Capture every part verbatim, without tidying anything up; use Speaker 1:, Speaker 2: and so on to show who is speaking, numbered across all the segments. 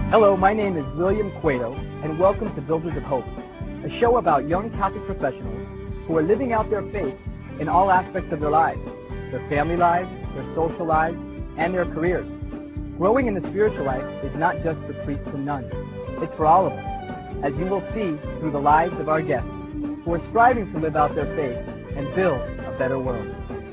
Speaker 1: Hello, my name is William Cueto, and welcome to Builders of Hope, a show about young Catholic professionals who are living out their faith in all aspects of their lives, their family lives, their social lives, and their careers. Growing in the spiritual life is not just for priests and nuns. It's for all of us, as you will see through the lives of our guests, who are striving to live out their faith and build a better world.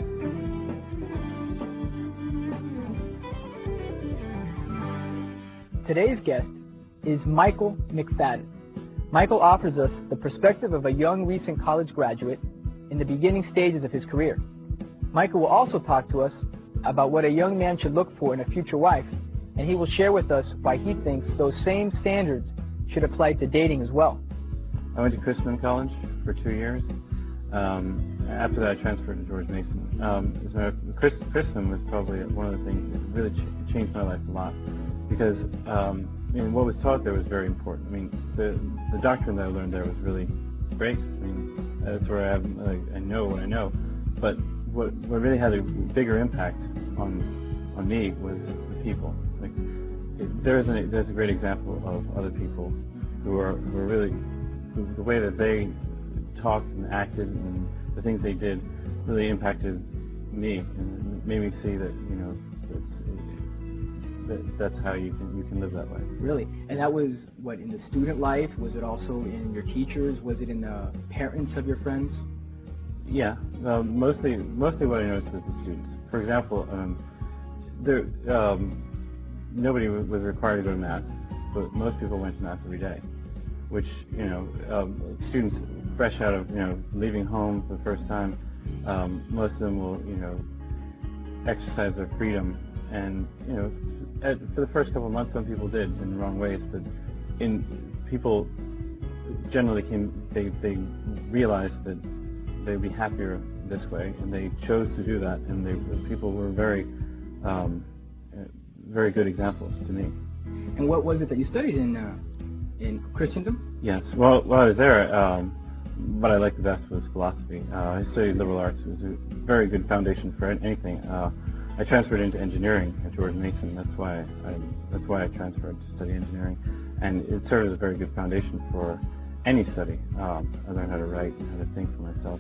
Speaker 1: Today's guest is Michael McFadden. Michael offers us the perspective of a young recent college graduate in the beginning stages of his career. Michael will also talk to us about what a young man should look for in a future wife, and he will share with us why he thinks those same standards should apply to dating as well.
Speaker 2: I went to Christendom College for two years. Um, after that, I transferred to George Mason. Um, as a matter of, Christ, Christendom was probably one of the things that really ch- changed my life a lot, because um, I mean, what was taught there was very important. I mean, the the doctrine that I learned there was really great. I mean, that's where I have like, I know what I know. But what what really had a bigger impact on on me was the people. Like, it, there's a there's a great example of other people who are who are really who, the way that they talked and acted and the things they did really impacted me and made me see that you know it's, that that's how you can you can live that way.
Speaker 1: Really? And that was what, in the student life? Was it also in your teachers? Was it in the parents of your friends?
Speaker 2: Yeah, uh, mostly mostly what I noticed was the students. For example, um, there um, nobody w- was required to go to mass, but most people went to mass every day. Which you know, um, students fresh out of you know leaving home for the first time, um, most of them will you know exercise their freedom, and you know at, for the first couple of months some people did in the wrong ways, but in people generally came they they realized that they'd be happier this way, and they chose to do that, and they people were very um, very good examples to me.
Speaker 1: And what was it that you studied in uh, in Christendom?
Speaker 2: Yes. Well, while I was there, um, what I liked the best was philosophy. Uh, I studied liberal arts. It was a very good foundation for anything. Uh, I transferred into engineering at George Mason. That's why I that's why I transferred to study engineering, and it served as a very good foundation for any study. Um, I learned how to write, how to think for myself,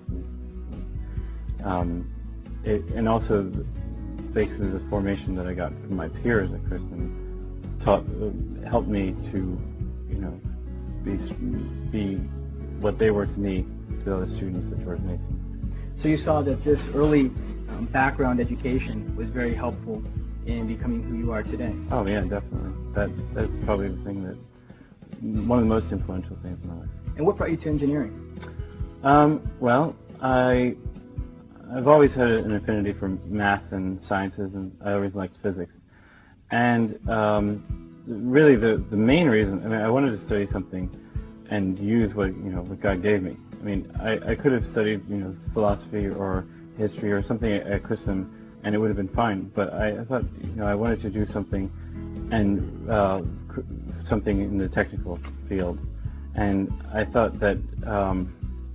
Speaker 2: and, um, it, and also basically the formation that I got from my peers at Christendom taught uh, helped me to you know be be what they were to me to the other students at George Mason.
Speaker 1: So you saw that this early um, background education was very helpful in becoming who you are today.
Speaker 2: Oh yeah, definitely. That that's probably the thing that one of the most influential things in my life.
Speaker 1: And what brought you to engineering?
Speaker 2: Um, well, I I've always had an affinity for math and sciences, and I always liked physics. And um, really, the the main reason, I mean, I wanted to study something and use what you know what God gave me. I mean, I, I could have studied you know philosophy or history or something at, at Christendom, and it would have been fine. But I, I thought you know I wanted to do something and uh, cr- something in the technical field, and I thought that um,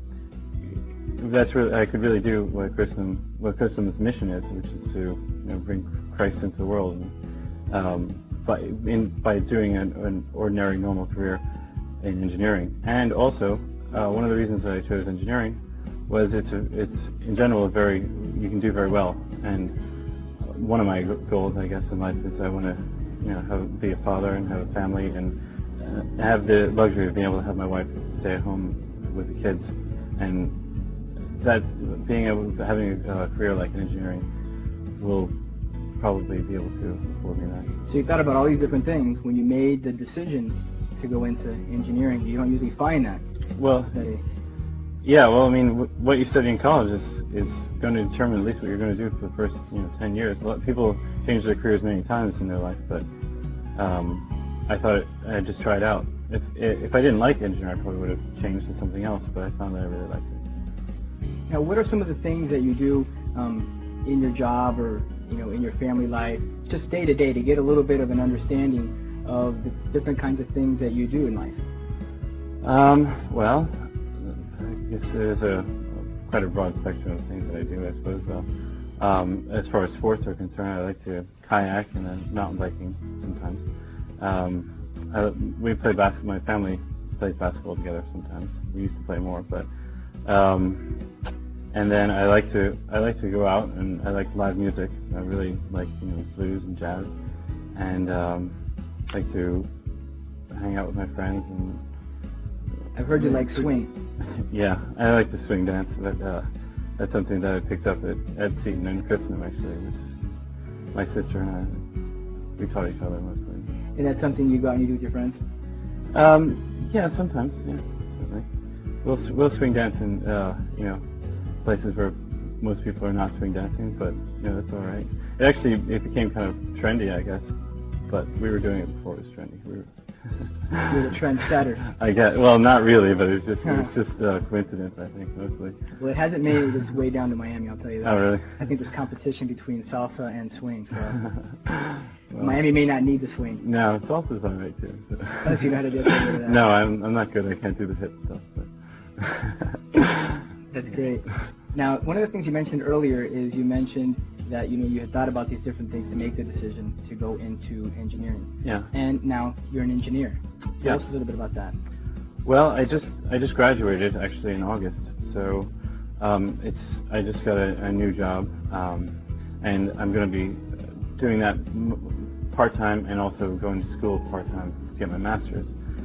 Speaker 2: that's really I could really do what Christendom what Christendom's mission is, which is to you know bring Christ into the world. And, um, by in by doing an, an ordinary normal career in engineering. And also, uh, one of the reasons that I chose engineering was it's a, it's in general a very you can do very well. And one of my goals, I guess, in life is I want to you know have, be a father and have a family and uh, have the luxury of being able to have my wife stay at home with the kids. And that being able to having a career like in engineering will probably be able to afford me that.
Speaker 1: So you thought about all these different things when you made the decision to go into engineering. You don't usually find that.
Speaker 2: Well, yeah. Well, I mean, w- what you study in college is is going to determine at least what you're going to do for the first, you know, ten years. A lot of people change their careers many times in their life, but um, I thought it, I'd just try it out. If if I didn't like engineering, I probably would have changed to something else. But I found that I really liked it.
Speaker 1: Now, what are some of the things that you do um, in your job or you know in your family life, just day to day, to get a little bit of an understanding of the different kinds of things that you do in life?
Speaker 2: Um, well, I guess there's a quite a broad spectrum of things that I do, I suppose. Well, um, as far as sports are concerned, I like to kayak and then mountain biking sometimes. Um, I, we play basketball. My family plays basketball together sometimes. We used to play more, but um, and then I like to I like to go out and I like live music. I really like you know blues and jazz, and um, like to hang out with my friends. And
Speaker 1: I've heard you like swing.
Speaker 2: Yeah, I like to swing dance, but uh, that's something that I picked up at, at Seton and Christendom actually, which is my sister and I, we taught each other mostly.
Speaker 1: And that's something you go out and you do with your friends?
Speaker 2: Um, yeah, sometimes, yeah, certainly. We'll we'll swing dance in uh, you know places where most people are not swing dancing, but you know that's all right. It actually it became kind of trendy, I guess, but we were doing it before it was trendy. We were
Speaker 1: You're the trendsetters.
Speaker 2: I guess. Well, not really, but it's just it's just uh, coincidence, I think, mostly.
Speaker 1: Well, it hasn't made its way down to Miami, I'll tell you that.
Speaker 2: Oh, really?
Speaker 1: I think there's competition between salsa and swing, so
Speaker 2: well,
Speaker 1: Miami may not need the swing.
Speaker 2: No, salsa's all right too. So.
Speaker 1: Oh, so you know how to do that?
Speaker 2: No, I'm I'm not good. I can't do the hip stuff. But
Speaker 1: That's great. Now, one of the things you mentioned earlier is you mentioned that you know you had thought about these different things to make the decision to go into engineering.
Speaker 2: Yeah.
Speaker 1: And now you're an engineer. Tell
Speaker 2: yeah.
Speaker 1: us a little bit about that.
Speaker 2: Well, I just I just graduated actually in August, so um, it's I just got a, a new job, um, and I'm going to be doing that m- part time and also going to school part time to get my master's.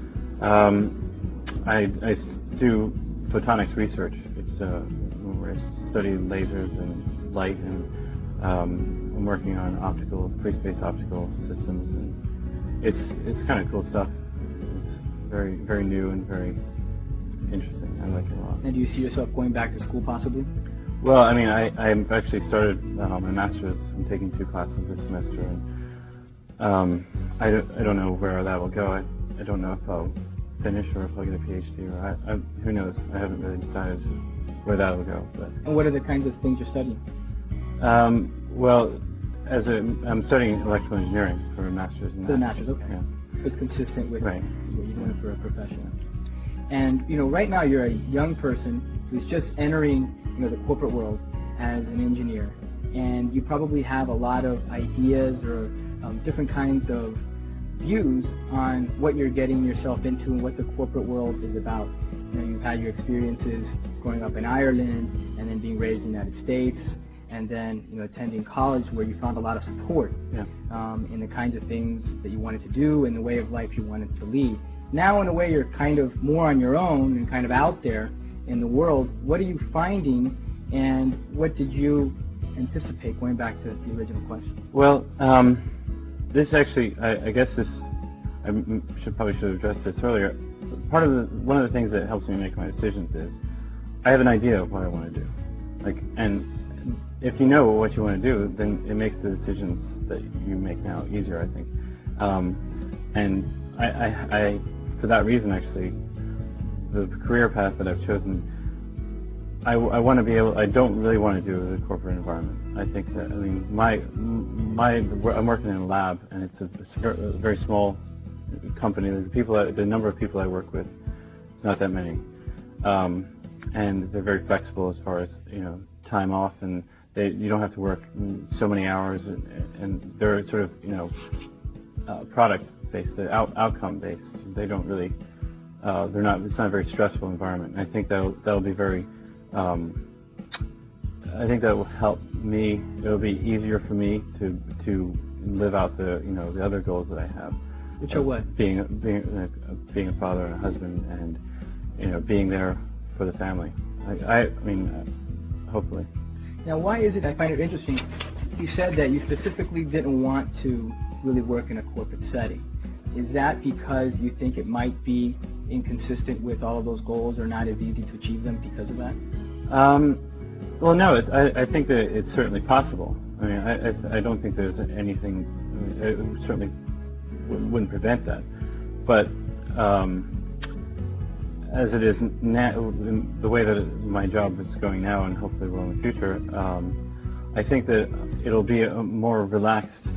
Speaker 2: Um, I, I do photonics research. It's uh, where I study lasers and light, and um, I'm working on optical, free space optical systems, and it's it's kind of cool stuff. It's very very new and very interesting. I like it a lot.
Speaker 1: And do you see yourself going back to school possibly?
Speaker 2: Well, I mean, I I actually started uh, my master's. I'm taking two classes this semester, and um, I don't I don't know where that will go. I I don't know if I'll finish or if I'll get a PhD or I, I, who knows. I haven't really decided where that will go. But
Speaker 1: and what are the kinds of things you're studying?
Speaker 2: Um, well, as a I'm studying electrical engineering for a master's. In
Speaker 1: for the
Speaker 2: that.
Speaker 1: master's, okay.
Speaker 2: Yeah.
Speaker 1: So it's consistent with
Speaker 2: right.
Speaker 1: what you're doing for a profession. And you know, right now you're a young person who's just entering you know the corporate world as an engineer, and you probably have a lot of ideas or um, different kinds of views on what you're getting yourself into and what the corporate world is about. You know, you've had your experiences growing up in Ireland and then being raised in the United States, and then you know attending college where you found a lot of support
Speaker 2: yeah.
Speaker 1: um, in the kinds of things that you wanted to do and the way of life you wanted to lead. Now, in a way, you're kind of more on your own and kind of out there in the world. What are you finding, and what did you anticipate, going back to the original question?
Speaker 2: Well, um, this actually, I, I guess this, I should probably should have addressed this earlier. Part of the, one of the things that helps me make my decisions is I have an idea of what I want to do. Like, and if you know what you want to do, then it makes the decisions that you make now easier, I think. Um, and I, I, I, for that reason, actually, the career path that I've chosen, I, I want to be able. I don't really want to do the corporate environment. I think that I mean my my I'm working in a lab, and it's a, a very small company. The people, the number of people I work with, it's not that many, um, and they're very flexible as far as you know time off, and they you don't have to work so many hours, and, and they're sort of you know uh, product based, out, outcome based. They don't really. Uh, they're not. It's not a very stressful environment. I think that'll that'll be very. Um, I think that will help me. It'll be easier for me to to live out the you know the other goals that I have.
Speaker 1: Which are what?
Speaker 2: Being being uh, being a father and a husband, and you know being there for the family. I I, I mean, uh, hopefully.
Speaker 1: Now, why is it? I find it interesting. You said that you specifically didn't want to really work in a corporate setting. Is that because you think it might be inconsistent with all of those goals, or not as easy to achieve them because of that?
Speaker 2: Um, well, no. It's, I, I think that it's certainly possible. I mean, I, I, I don't think there's anything. It certainly wouldn't prevent that. But um, as it is now, the way that my job is going now, and hopefully will in the future, um, I think that it'll be a more relaxed.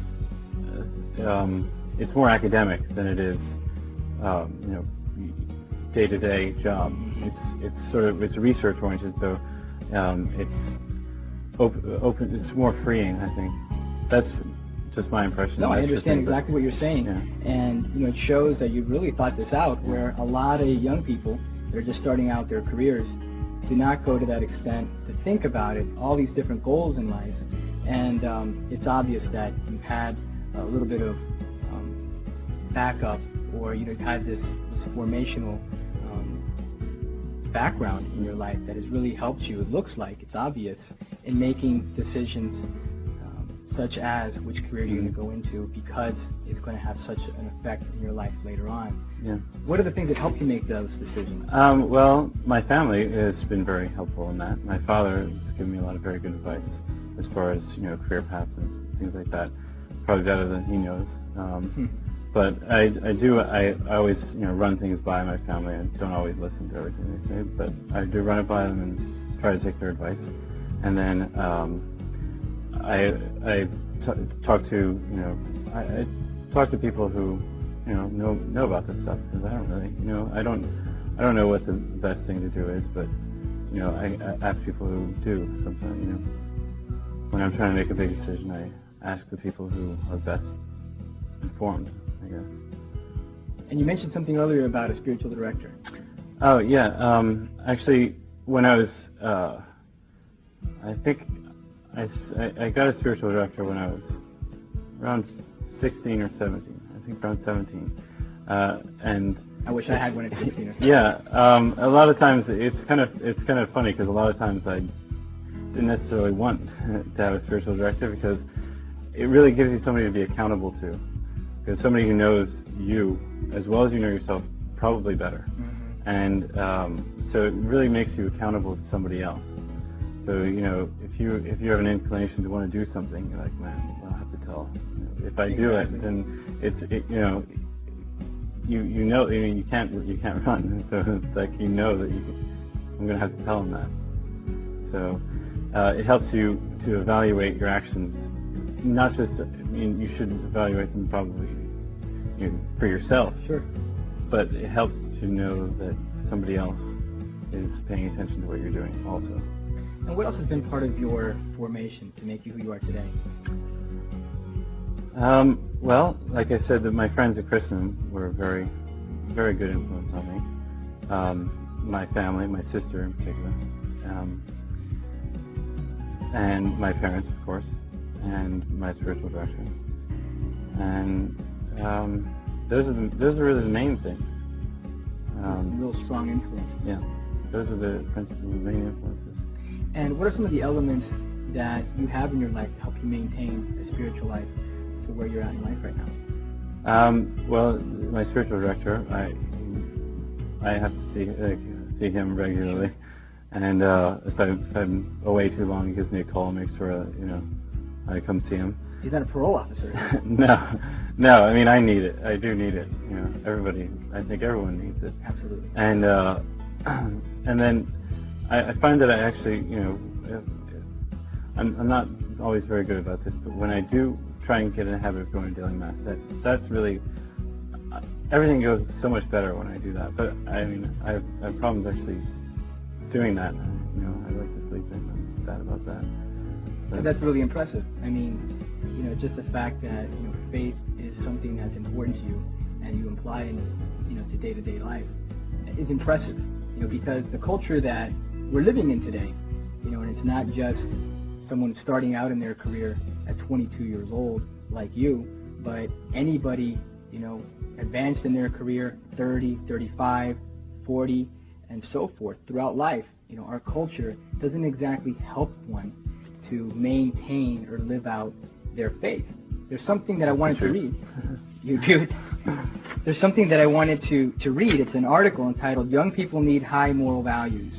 Speaker 2: Um, it's more academic than it is, um, you know, day-to-day job. It's it's sort of it's research oriented, so um, it's open, open. It's more freeing, I think. That's just my impression.
Speaker 3: No, I
Speaker 2: That's
Speaker 3: understand
Speaker 2: just
Speaker 3: exactly what you're saying,
Speaker 2: yeah.
Speaker 3: and you know it shows that you've really thought this out. Where a lot of young people that are just starting out their careers do not go to that extent to think about it, all these different goals in life, and um, it's obvious that you've had a little bit of um, backup, or you know you've had this, this formational um, background in your life that has really helped you. It looks like it's obvious in making decisions um, such as which career you're going to go into, because it's going to have such an effect in your life later on.
Speaker 2: Yeah.
Speaker 3: What are the things that help you make those decisions?
Speaker 2: Um, well, my family has been very helpful in that. My father has given me a lot of very good advice as far as you know career paths and things like that. Probably better than he knows. Um,
Speaker 3: hmm.
Speaker 2: But I, I do I, I always you know run things by my family. I don't always listen to everything they say, but I do run it by them and try to take their advice. And then um, I I t- talk to you know I, I talk to people who you know know know about this stuff, because I don't really you know I don't I don't know what the best thing to do is, but you know I, I ask people who do sometimes. You know when I'm trying to make a big decision, I ask the people who are best informed, I guess.
Speaker 3: And you mentioned something earlier about a spiritual director.
Speaker 2: Oh yeah, um, actually, when I was, uh, I think I, I got a spiritual director when I was around sixteen or seventeen. I think around seventeen. Uh, and
Speaker 3: I wish I had one at sixteen or seventeen.
Speaker 2: Yeah, um, a lot of times it's kind of it's kind of funny, because a lot of times I didn't necessarily want to have a spiritual director, because it really gives you somebody to be accountable to. Because somebody who knows you as well as you know yourself, probably better. Mm-hmm. And um, so it really makes you accountable to somebody else. So, you know, if you if you have an inclination to want to do something, you're like, man, I'll have to tell. You know, if I
Speaker 3: exactly.
Speaker 2: do it, then it's, it, you know, you you know, you, know, you can't you can't run. So it's like, you know that you can, I'm going to have to tell them that. So uh, it helps you to evaluate your actions. Not just, I mean, you should evaluate them probably you know, for yourself.
Speaker 3: Sure.
Speaker 2: But it helps to know that somebody else is paying attention to what you're doing also.
Speaker 3: And what else has been part of your formation to make you who you are today?
Speaker 2: Um, well, like I said, that my friends at Christendom were a very, very good influence on me. Um, my family, my sister in particular, um, and my parents, of course, and my spiritual director, and um, those are the, those are really the main things.
Speaker 3: Um, Some real strong influences.
Speaker 2: Yeah, those are the principal, the main influences.
Speaker 3: And what are some of the elements that you have in your life to help you maintain a spiritual life to where you're at in life right now?
Speaker 2: Um, well, my spiritual director, I I have to see uh, see him regularly, and uh, if, I, if I'm away too long, he gives me a call and makes sure uh, you know. I come see him.
Speaker 3: He's not a parole officer.
Speaker 2: no, no. I mean, I need it. I do need it. You know, everybody. I think everyone needs it.
Speaker 3: Absolutely.
Speaker 2: And uh, and then I, I find that I actually, you know, I'm, I'm not always very good about this, but when I do try and get in the habit of going to daily mass, that that's really everything goes so much better when I do that. But I mean, I have, I have problems actually doing that. You know, I like to sleep in. I'm bad about that.
Speaker 3: And that's really impressive. I mean, you know, just the fact that you know faith is something that's important to you, and you apply it, you know, to day-to-day life, is impressive. You know, because the culture that we're living in today, you know, and it's not just someone starting out in their career at twenty-two years old like you, but anybody, you know, advanced in their career, thirty, thirty-five, forty, and so forth throughout life. You know, our culture doesn't exactly help one to maintain or live out their faith. There's something that I wanted to read. You do. There's something that I wanted to, to read. It's an article entitled "Young People Need High Moral Values."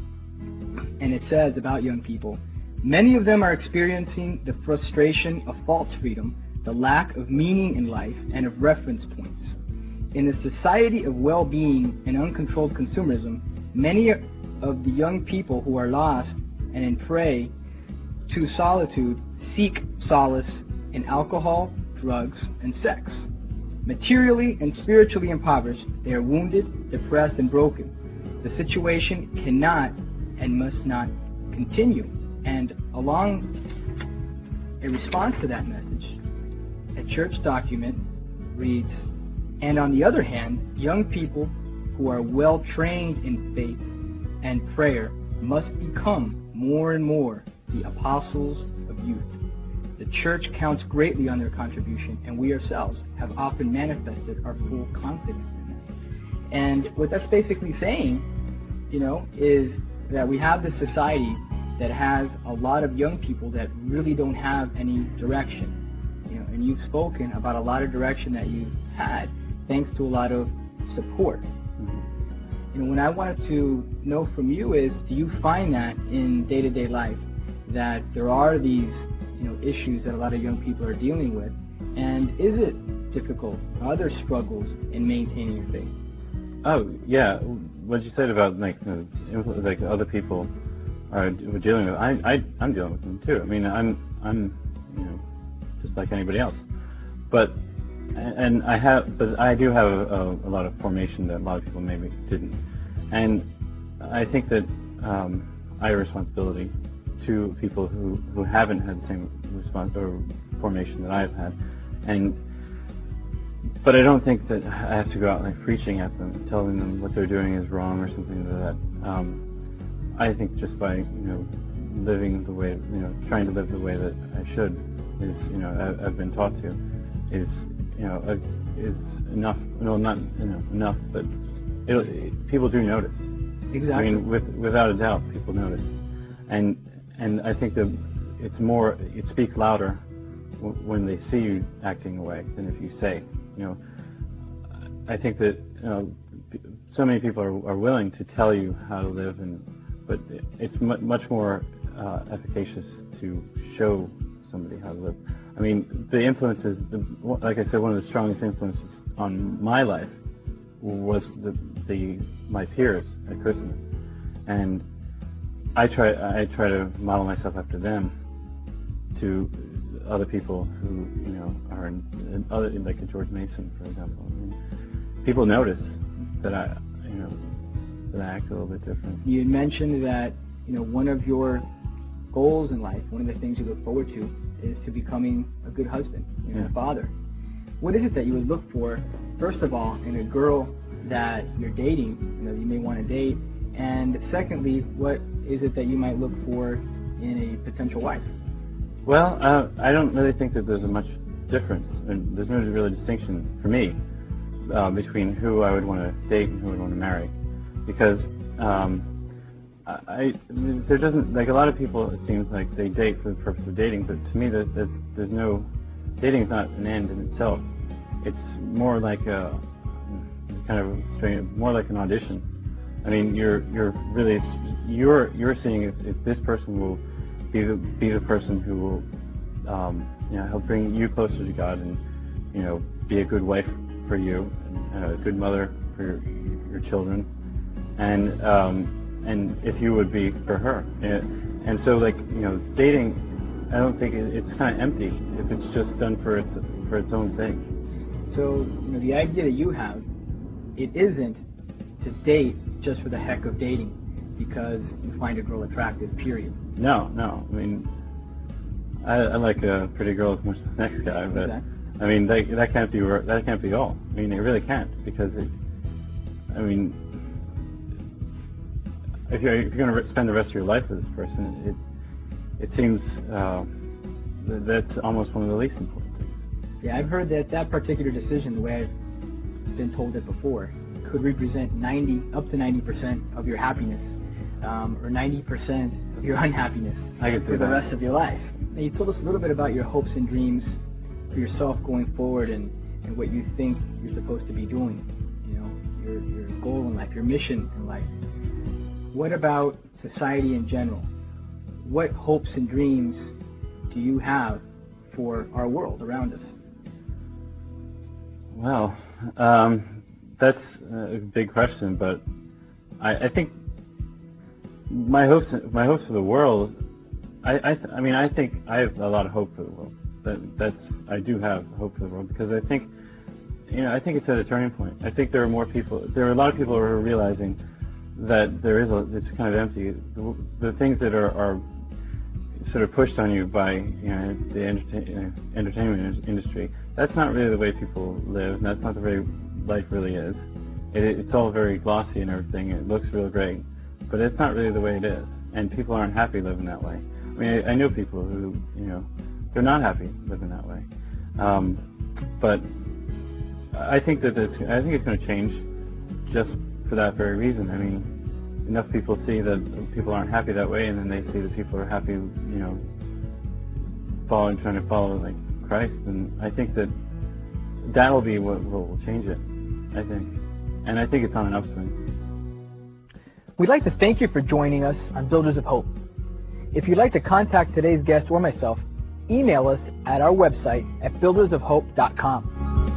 Speaker 3: And it says about young people, many of them are experiencing the frustration of false freedom, the lack of meaning in life, and of reference points. In a society of well-being and uncontrolled consumerism, many of the young people who are lost and in prey to solitude seek solace in alcohol, drugs, and sex. Materially and spiritually impoverished, they are wounded, depressed, and broken. The situation cannot and must not continue. And along a response to that message, the church document reads, and on the other hand, young people who are well trained in faith and prayer must become more and more the apostles of youth. The church counts greatly on their contribution, and we ourselves have often manifested our full confidence in them. And what that's basically saying, you know, is that we have this society that has a lot of young people that really don't have any direction. You know, and you've spoken about a lot of direction that you've had thanks to a lot of support. Mm-hmm. You know, what I wanted to know from you is, do you find that in day-to-day life that there are these, you know, issues that a lot of young people are dealing with, and is it difficult? Are there struggles in maintaining your faith?
Speaker 2: Oh yeah, what you said about like you know, like other people are dealing with, I, I I'm dealing with them too. I mean, I'm I'm you know just like anybody else, but and I have, but I do have a, a lot of formation that a lot of people maybe didn't, and I think that um, I have a responsibility to people who, who haven't had the same response or formation that I've had, and but I don't think that I have to go out like preaching at them, telling them what they're doing is wrong or something like that. Um, I think just by you know living the way you know trying to live the way that I should is you know I, I've been taught to is you know uh, is enough. No, not you know, enough, but it'll, it, people do notice.
Speaker 3: Exactly.
Speaker 2: I mean, with, without a doubt, people notice, and and I think that it's more. It speaks louder w- when they see you acting away than if you say. You know, I think that you know, so many people are, are willing to tell you how to live, and but it's m- much more uh, efficacious to show somebody how to live. I mean, the influences, the, like I said, one of the strongest influences on my life was the, the my peers at Christendom, and I try I try to model myself after them to other people who you know are in, in other like a George Mason, for example. I mean, people notice that I you know that I act a little bit different.
Speaker 3: You had mentioned that you know one of your goals in life, one of the things you look forward to, is to becoming a good husband, you know,
Speaker 2: yeah.
Speaker 3: a father. What is it that you would look for, first of all, in a girl that you're dating, you know, you may want to date, and secondly, what is it that you might look for in a potential wife?
Speaker 2: Well, uh, I don't really think that there's a much difference, and there's no real distinction for me uh, between who I would want to date and who I would want to marry, because um, I, I there doesn't like a lot of people. It seems like they date for the purpose of dating, but to me, there's there's, there's no dating is not an end in itself. It's more like a kind of strange, more like an audition. I mean, you're you're really you're you're seeing if, if this person will be the be the person who will um, you know help bring you closer to God and you know be a good wife for you and a good mother for your, your children and um, and if you would be for her and, and so like you know dating I don't think it, it's kind of empty if it's just done for its for its own sake.
Speaker 3: So you know the idea that you have, it isn't to date just for the heck of dating because you find a girl attractive, period.
Speaker 2: No, no. I mean, I, I like a pretty girl as much as the next guy, but
Speaker 3: exactly.
Speaker 2: I mean that that can't be that can't be all. I mean, it really can't because it. I mean, if you're if you're going to spend the rest of your life with this person, it it seems uh, that that's almost one of the least important things.
Speaker 3: Yeah, I've heard that that particular decision, the way I've been told it before, could represent ninety up to ninety percent of your happiness, um, or ninety percent of your unhappiness
Speaker 2: I can see
Speaker 3: for the
Speaker 2: that.
Speaker 3: rest of your life. Now, you told us a little bit about your hopes and dreams for yourself going forward, and, and what you think you're supposed to be doing. You know, your your goal in life, your mission in life. What about society in general? What hopes and dreams do you have for our world around us?
Speaker 2: Well, um, that's a big question, but I, I think my hopes my hopes for the world. I I, th- I mean I think I have a lot of hope for the world. That that's I do have hope for the world because I think you know I think it's at a turning point. I think there are more people. There are a lot of people who are realizing that there is a it's kind of empty. The, the things that are, are sort of pushed on you by you know the entertain, uh, entertainment industry. that's not really the way people live, and that's not the way life really is. It, it's all very glossy and everything. It looks real great, but it's not really the way it is, and people aren't happy living that way. I mean, I, I know people who, you know, they're not happy living that way. Um, but I think that this, I think it's going to change just for that very reason. I mean, enough people see that people aren't happy that way, and then they see that people are happy, you know, following, trying to follow like Christ, and I think that that'll be what, what will change it. I think, and I think it's on an upswing.
Speaker 1: We'd like to thank you for joining us on Builders of Hope. If you'd like to contact today's guest or myself, email us at our website at builders of hope dot com.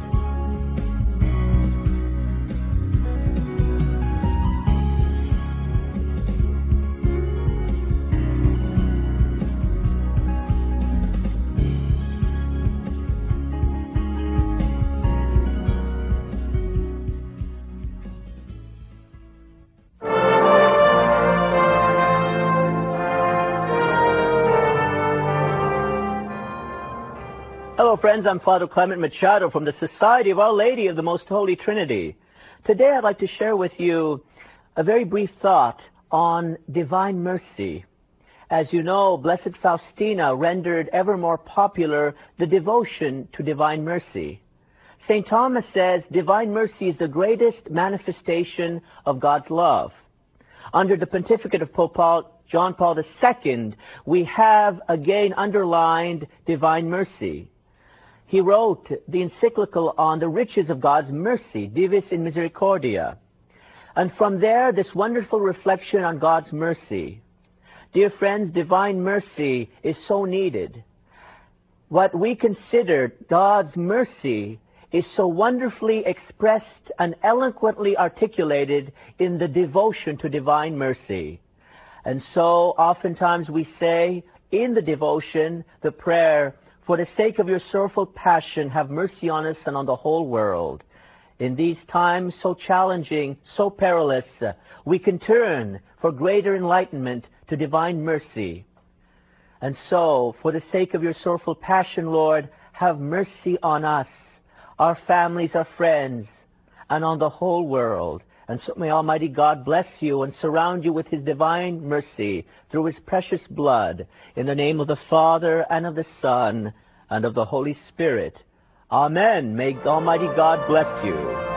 Speaker 4: Hello, friends. I'm Father Clement Machado from the Society of Our Lady of the Most Holy Trinity. Today, I'd like to share with you a very brief thought on divine mercy. As you know, Blessed Faustina rendered ever more popular the devotion to divine mercy. Saint Thomas says divine mercy is the greatest manifestation of God's love. Under the pontificate of Pope Paul, John Paul the Second, we have again underlined divine mercy. He wrote the encyclical on the riches of God's mercy, Divis in Misericordia. And from there, this wonderful reflection on God's mercy. Dear friends, divine mercy is so needed. What we consider God's mercy is so wonderfully expressed and eloquently articulated in the devotion to divine mercy. And so, oftentimes we say in the devotion, the prayer, for the sake of your sorrowful passion, have mercy on us and on the whole world. In these times so challenging, so perilous, we can turn for greater enlightenment to divine mercy. And so, for the sake of your sorrowful passion, Lord, have mercy on us, our families, our friends, and on the whole world. And so may Almighty God bless you and surround you with His divine mercy through His precious blood. In the name of the Father, and of the Son, and of the Holy Spirit. Amen. May Almighty God bless you.